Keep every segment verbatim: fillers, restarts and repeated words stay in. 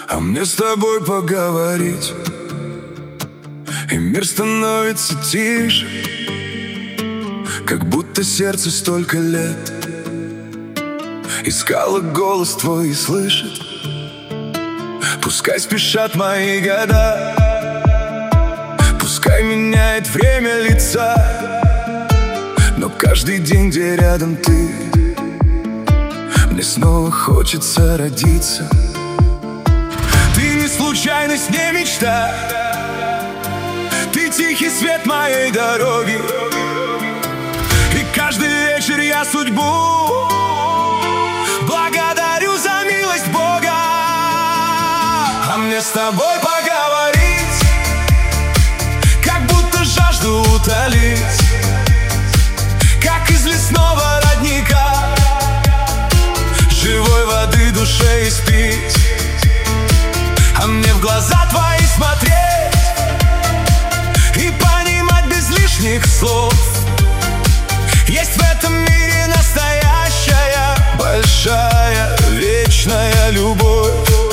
А мне с тобой поговорить, и мир становится тише, как будто сердце столько лет искало голос твой и слышит. Пускай спешат мои года, пускай меняет время лица, но каждый день, где рядом ты, мне снова хочется родиться. Ты не случайность, не мечта, ты тихий свет моей дороги, и каждый вечер я судьбу благодарю за милость Бога. А мне с тобой поговорить, как будто жажду утолить, как из лесного родника, живой воды душе испить. А мне в глаза твои смотреть и понимать без лишних слов: есть в этом мире настоящая, большая, вечная любовь.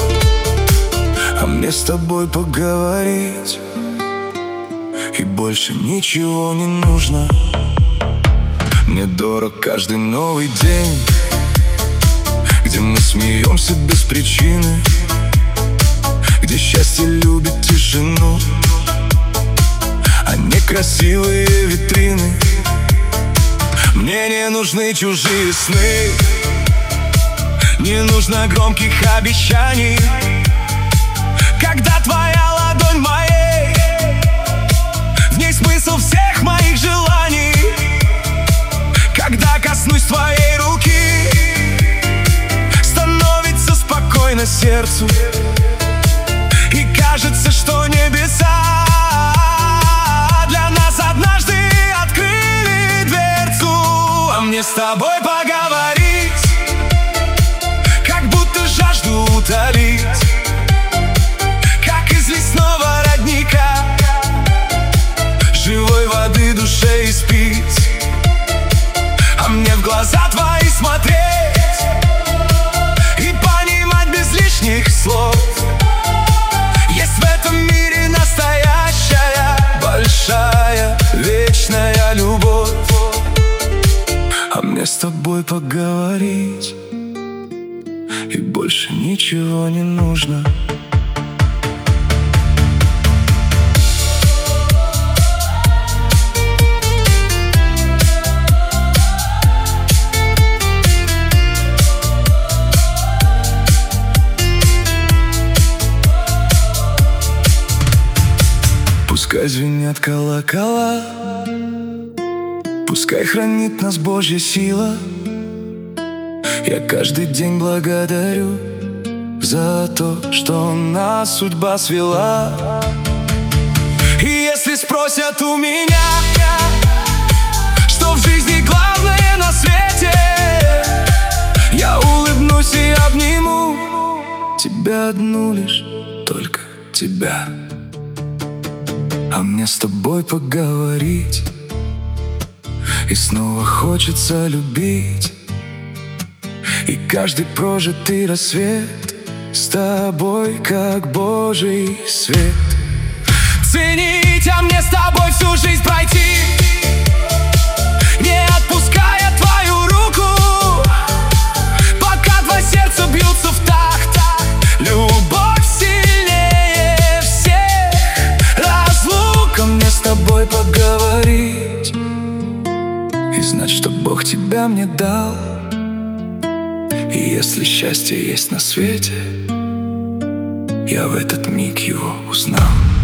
А мне с тобой поговорить, и больше ничего не нужно. Мне дорог каждый новый день, где мы смеемся без причины, где счастье любит тишину, а не красивые витрины. Мне не нужны чужие сны, не нужно громких обещаний. Когда твоя ладонь моей, в ней смысл всех моих желаний. Когда коснусь твоей руки, становится спокойно сердцу, и кажется, что небеса для нас однажды открыли дверцу. А мне с тобой поговорить, как будто жажду утолить, как из лесного родника, живой воды душе испить. А мне в глаза твои смотреть и понимать без лишних слов: есть в этом мире настоящая, большая, вечная любовь. А мне с тобой поговорить, и больше ничего не нужно. Пускай звенят колокола, пускай хранит нас Божья сила. Я каждый день благодарю за то, что нас судьба свела. И если спросят у меня, что в жизни главное на свете, я улыбнусь и обниму тебя одну лишь, только тебя. А мне с тобой поговорить, и снова хочется любить, и каждый прожитый рассвет с тобой как Божий свет ценить. А мне с тобой всю жизнь пройти, не отпуская твою руку, пока два сердца бьются в такт. Любовь сильнее всех разлук. А мне с тобой поговорить и знать, что Бог тебя мне дал. И если счастье есть на свете, я в этот миг его узнал.